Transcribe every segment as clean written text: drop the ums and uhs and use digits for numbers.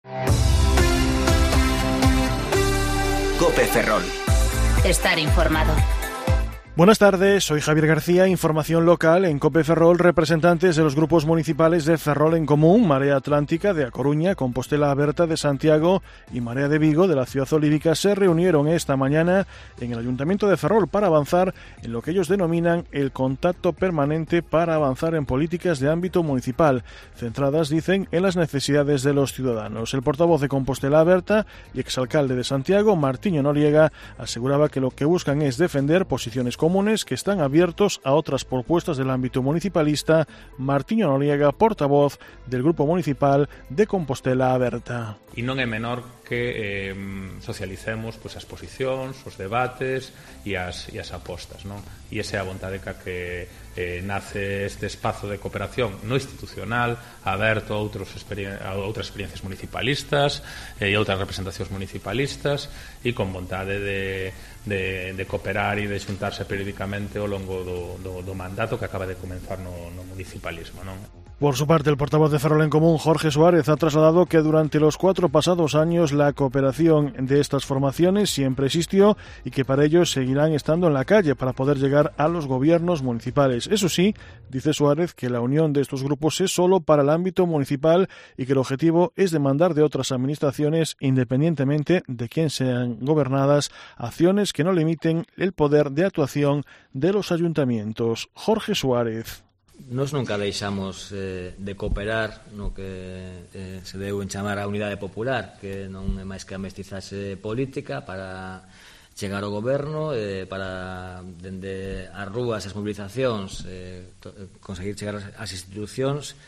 COPE Ferrol. Estar informado. Buenas tardes, soy Javier García, información local en COPE Ferrol. Representantes de los grupos municipales de Ferrol en Común, Marea Atlántica de A Coruña, Compostela Aberta de Santiago y Marea de Vigo de la ciudad olívica se reunieron esta mañana en el Ayuntamiento de Ferrol para avanzar en lo que ellos denominan el contacto permanente para avanzar en políticas de ámbito municipal, centradas, dicen, en las necesidades de los ciudadanos. El portavoz de Compostela Aberta y exalcalde de Santiago, Martiño Noriega, aseguraba que lo que buscan es defender posiciones comunes que están abiertos a otras propuestas del ámbito municipalista. Martiño Noriega, portavoz del Grupo Municipal de Compostela Aberta. E non é menor que socialicemos pois, as posicións, os debates e as apostas, non? E esa é a vontade que nace este espazo de cooperación no institucional aberto a outras experiencias municipalistas e outras representacións municipalistas e con vontade de cooperar e de xuntarse periódicamente ao longo do mandato que acaba de comenzar no municipalismo, non? Por su parte, el portavoz de Ferrol en Común, Jorge Suárez, ha trasladado que durante los 4 pasados años la cooperación de estas formaciones siempre existió y que para ellos seguirán estando en la calle para poder llegar a los gobiernos municipales. Eso sí, dice Suárez que la unión de estos grupos es solo para el ámbito municipal y que el objetivo es demandar de otras administraciones, independientemente de quién sean gobernadas, acciones que no limiten el poder de actuación de los ayuntamientos. Jorge Suárez. Nos nunca deixamos de cooperar no que se deu en chamar a unidade popular, que non é máis que a mestizaxe política para chegar ao goberno, para dende as rúas e as mobilizacións conseguir chegar ás institucións.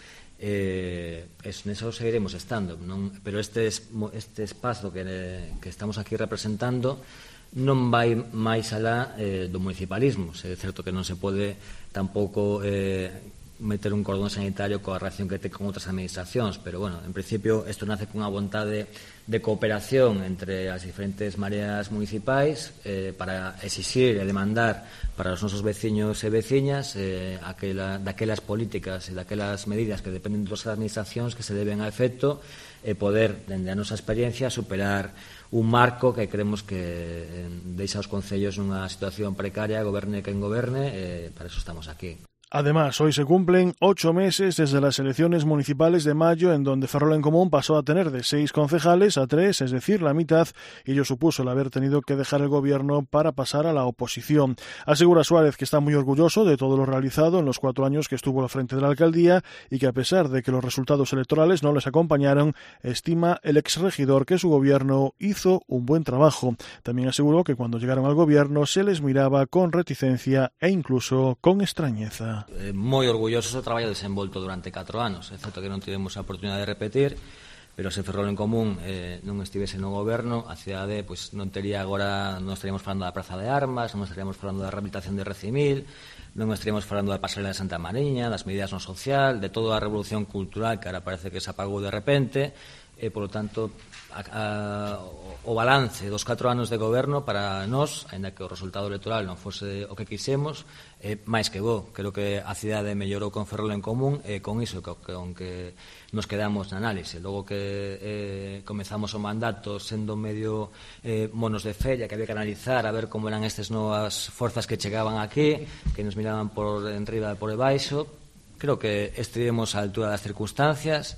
Neso seguiremos estando, non? Pero este espazo que estamos aquí representando non vai máis alá do municipalismo. É certo que non se pode tampouco meter un cordón sanitario coa relación que ten con outras administracións, pero, bueno, en principio, isto nace cunha vontade de cooperación entre as diferentes mareas municipais para exixir e demandar para os nosos veciños e veciñas daquelas políticas e daquelas medidas que dependen das administracións que se deben a efecto e poder, dende a nosa experiencia, superar un marco que creemos que deixa os concellos nunha situación precaria, goberne quen goberne, para eso estamos aquí. Además, hoy se cumplen 8 meses desde las elecciones municipales de mayo, en donde Ferrol en Común pasó a tener de 6 concejales a 3, es decir, la mitad, y ello supuso el haber tenido que dejar el gobierno para pasar a la oposición. Asegura Suárez que está muy orgulloso de todo lo realizado en los 4 años que estuvo al frente de la alcaldía y que, a pesar de que los resultados electorales no les acompañaron, estima el exregidor que su gobierno hizo un buen trabajo. También aseguró que cuando llegaron al gobierno se les miraba con reticencia e incluso con extrañeza. Moi orgulloso do traballo desenvolto durante 4 anos. É certo que non tivemos a oportunidade de repetir, pero se Ferrol en Común non estivese no goberno, a cidade non tería agora, non estaríamos falando da Praza de Armas, non estaríamos falando da rehabilitación de Recimil, non estaríamos falando da pasarela de Santa Mariña, das medidas no social, de toda a revolución cultural que ahora parece que se apagou de repente. Por lo tanto, o balance dos 4 anos de goberno para nós, ainda que o resultado electoral non fose o que quisemos, máis que bo. Creo que a cidade mellorou con Ferrol en Común e con iso con que nos quedamos na análise. Logo que comezamos o mandato sendo medio monos de feria, que había que analizar a ver como eran estas novas forzas que chegaban aquí, que nos miraban por enriba e por debaixo. Creo que estivemos á altura das circunstancias.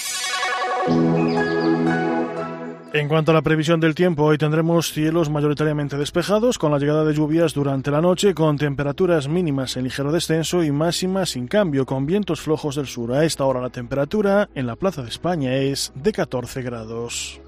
En cuanto a la previsión del tiempo, hoy tendremos cielos mayoritariamente despejados, con la llegada de lluvias durante la noche, con temperaturas mínimas en ligero descenso y máximas sin cambio, con vientos flojos del sur. A esta hora la temperatura en la Plaza de España es de 14 grados.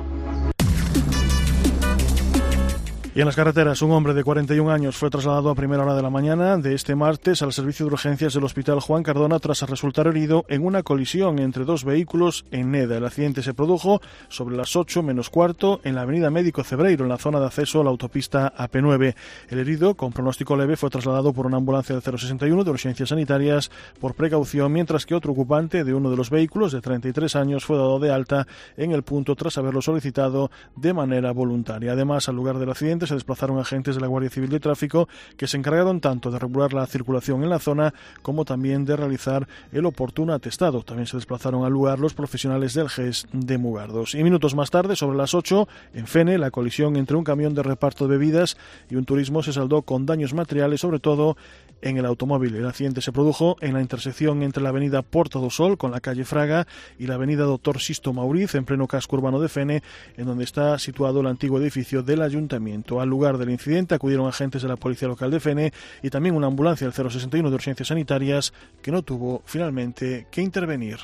Y en las carreteras, un hombre de 41 años fue trasladado a primera hora de la mañana de este martes al servicio de urgencias del Hospital Juan Cardona tras resultar herido en una colisión entre 2 vehículos en Neda. El accidente se produjo sobre las 8 menos cuarto en la avenida Médico Cebreiro, en la zona de acceso a la autopista AP9. El herido, con pronóstico leve, fue trasladado por una ambulancia del 061 de urgencias sanitarias por precaución, mientras que otro ocupante de uno de los vehículos, de 33 años, fue dado de alta en el punto tras haberlo solicitado de manera voluntaria. Además, al lugar del accidente se desplazaron agentes de la Guardia Civil de Tráfico que se encargaron tanto de regular la circulación en la zona como también de realizar el oportuno atestado. También se desplazaron al lugar los profesionales del GES de Mugardos. Y minutos más tarde, sobre las 8, en Fene, la colisión entre un camión de reparto de bebidas y un turismo se saldó con daños materiales, sobre todo en el automóvil. El accidente se produjo en la intersección entre la avenida Porta do Sol con la calle Fraga y la avenida Dr. Sisto Mauriz, en pleno casco urbano de Fene, en donde está situado el antiguo edificio del ayuntamiento. Al lugar del incidente acudieron agentes de la Policía Local de Fene y también una ambulancia del 061 de urgencias sanitarias que no tuvo finalmente que intervenir.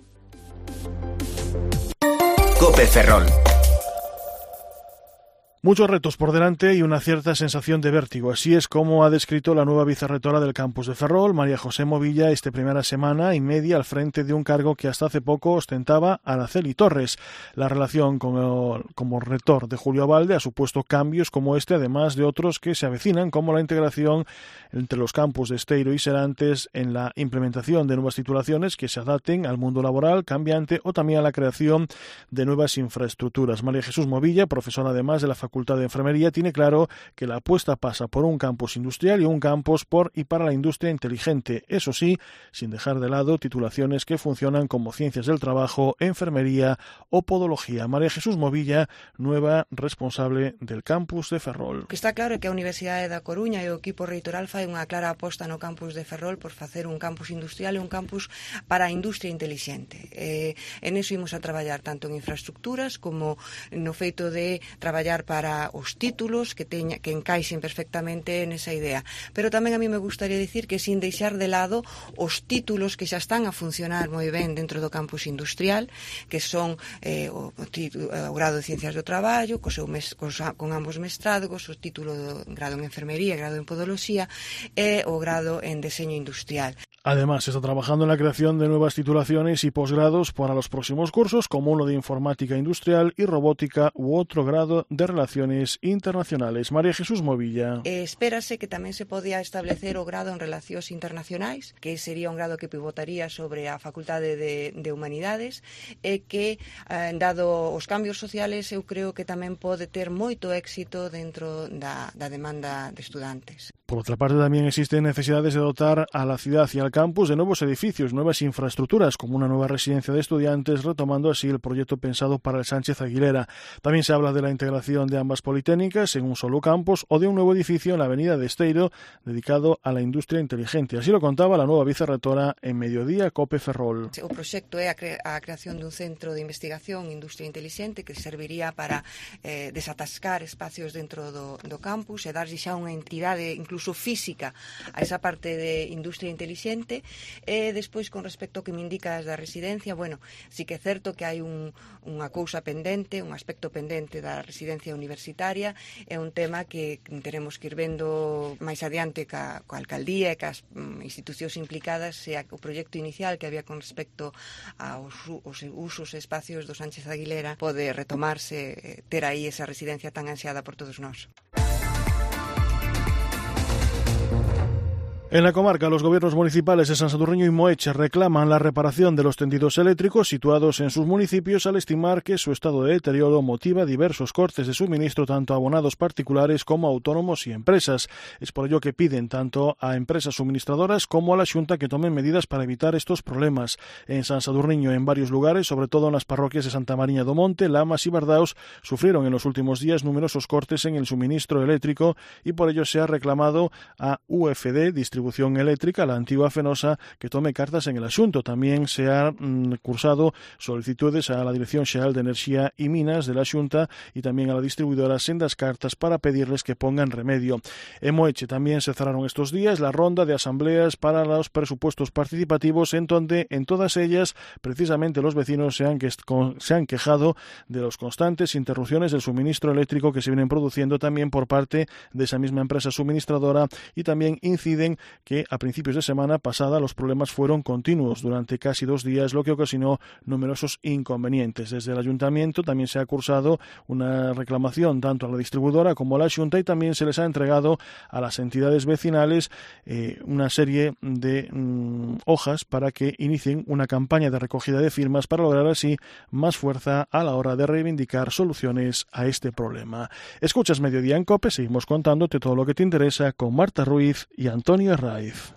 COPE Ferrol. Muchos retos por delante y una cierta sensación de vértigo. Así es como ha descrito la nueva vicerrectora del campus de Ferrol, María José Movilla, esta primera semana y media al frente de un cargo que hasta hace poco ostentaba Araceli Torres. La relación como rector de Julio Abalde ha supuesto cambios como este, además de otros que se avecinan, como la integración entre los campus de Esteiro y Serantes en la implementación de nuevas titulaciones que se adapten al mundo laboral cambiante o también a la creación de nuevas infraestructuras. María Jesús Movilla, profesora además de la Facultad de Enfermería, tiene claro que la apuesta pasa por un campus industrial y un campus por y para la industria inteligente, eso sí, sin dejar de lado titulaciones que funcionan como ciencias del trabajo, enfermería o podología. María Jesús Movilla, nueva responsable del campus de Ferrol. O que está claro é que a Universidade da Coruña e o equipo reitoral fai unha clara aposta no campus de Ferrol por facer un campus industrial e un campus para a industria inteligente. En eso imos a traballar tanto en infraestructuras como no feito de traballar para os títulos que encaixen perfectamente nesa idea. Pero tamén a mí me gustaría dicir que sin deixar de lado os títulos que xa están a funcionar moi ben dentro do campus industrial, que son o grado de Ciencias do Traballo, con ambos mestrados, o título do grado en Enfermería, grado en Podoloxía e o grado en Deseño Industrial. Además, se está trabajando en la creación de nuevas titulaciones y posgrados para los próximos cursos, como uno de Informática Industrial y Robótica u otro grado de Relaciones Internacionales. María Jesús Movilla. Espérase que tamén se podía establecer o grado en Relacións Internacionais, que sería un grado que pivotaría sobre a Facultade de Humanidades e que, dado os cambios sociales, eu creo que tamén pode ter moito éxito dentro da demanda de estudantes. Por otra parte, también existen necesidades de dotar a la ciudad y al campus de nuevos edificios, nuevas infraestructuras, como una nueva residencia de estudiantes, retomando así el proyecto pensado para el Sánchez Aguilera. También se habla de la integración de ambas politécnicas en un solo campus o de un nuevo edificio en la avenida de Esteiro dedicado a la industria inteligente. Así lo contaba la nueva vicerrectora en Mediodía COPE Ferrol. O proxecto é a creación dun centro de investigación industria inteligente que serviría para desatascar espacios dentro do campus e darlle xa unha entidade incluso física a esa parte de industria inteligente. E despois, con respecto ao que me indicas da residencia, bueno, sí que é certo que hai unha cousa pendente, un aspecto pendente da residencia universitaria, é un tema que teremos que ir vendo máis adiante coa alcaldía e cas institucións implicadas, se o proxecto inicial que había con respecto aos usos e espacios do Sánchez Aguilera pode retomarse, ter aí esa residencia tan ansiada por todos nós. En la comarca, los gobiernos municipales de San Sadurniño y Moeche reclaman la reparación de los tendidos eléctricos situados en sus municipios al estimar que su estado de deterioro motiva diversos cortes de suministro tanto a abonados particulares como a autónomos y empresas. Es por ello que piden tanto a empresas suministradoras como a la Xunta que tomen medidas para evitar estos problemas. En San Sadurniño, en varios lugares, sobre todo en las parroquias de Santa Mariña do Monte, Lamas y Bardaos, sufrieron en los últimos días numerosos cortes en el suministro eléctrico y por ello se ha reclamado a UFD, Distribución Eléctrica, la antigua Fenosa, que tome cartas en el asunto. También se han cursado solicitudes a la Dirección Xeral de Enerxía y Minas de la Xunta y también a la distribuidora sendas cartas para pedirles que pongan remedio. En Moeche también se cerraron estos días la ronda de asambleas para los presupuestos participativos, en donde en todas ellas precisamente los vecinos se han quejado de las constantes interrupciones del suministro eléctrico que se vienen produciendo también por parte de esa misma empresa suministradora y también inciden que a principios de semana pasada los problemas fueron continuos durante casi 2 días, lo que ocasionó numerosos inconvenientes. Desde el Ayuntamiento también se ha cursado una reclamación tanto a la distribuidora como a la Xunta, y también se les ha entregado a las entidades vecinales una serie de hojas para que inicien una campaña de recogida de firmas para lograr así más fuerza a la hora de reivindicar soluciones a este problema. Escuchas Mediodía en COPE, seguimos contándote todo lo que te interesa con Marta Ruiz y Antonio Herraiz.